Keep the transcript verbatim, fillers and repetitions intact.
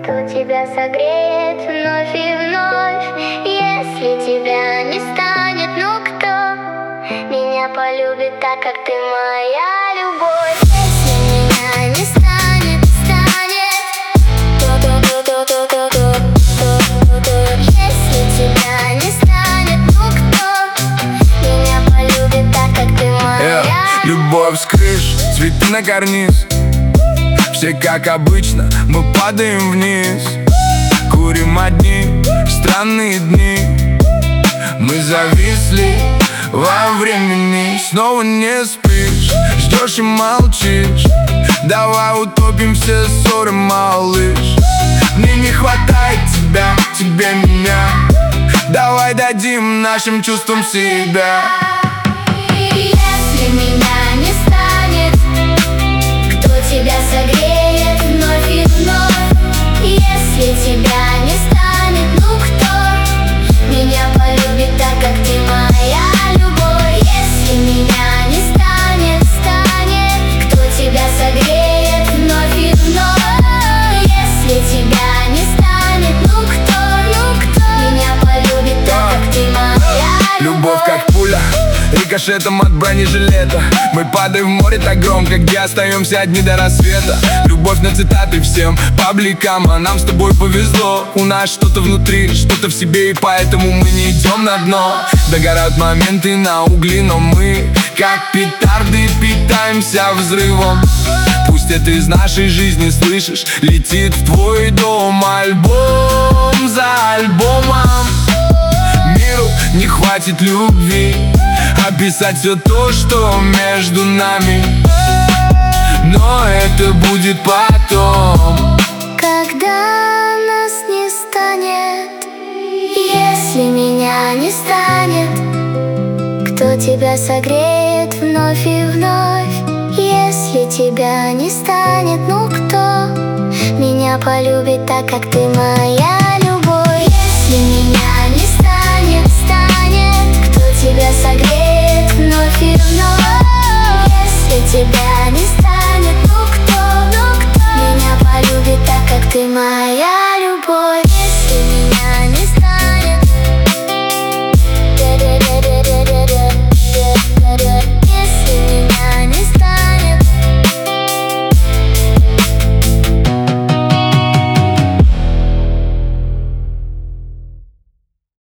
Кто тебя согреет вновь и вновь? Если тебя не станет, ну кто меня полюбит так, как ты моя любовь? Если меня не станет, станет Если тебя не станет, ну кто меня полюбит так, как ты моя yeah. Любовь с крыш, цветы на карниз. Все как обычно, мы падаем вниз. Курим одни, странные дни. Мы зависли во времени. Снова не спишь, ждешь и молчишь. Давай утопим все ссоры, малыш. Мне не хватает тебя, тебе меня. Давай дадим нашим чувствам себя. Если меня не станет, кто тебя согреет вновь и вновь? Если тебя не станет, ну кто меня полюбит так, как ты моя любовь? Если меня не станет, станет кто тебя согреет вновь и вновь? Если тебя не станет, ну кто, ну кто меня полюбит так, как ты моя любовь? Любовь как пуля, рикошетом от бронежилета. Мы падаем в море так громко, где остаемся одни до рассвета. Любовь на цитаты всем пабликам, а нам с тобой повезло. У нас что-то внутри, что-то в себе, и поэтому мы не идем на дно. Догорают моменты на угли, но мы, как петарды, питаемся взрывом. Пусть это из нашей жизни, слышишь, летит в твой дом альбом за альбомом. Миру не хватит любви описать все то, что между нами, но это будет потом, когда нас не станет. Если меня не станет, кто тебя согреет вновь и вновь? Если тебя не станет, ну кто меня полюбит так, как ты моя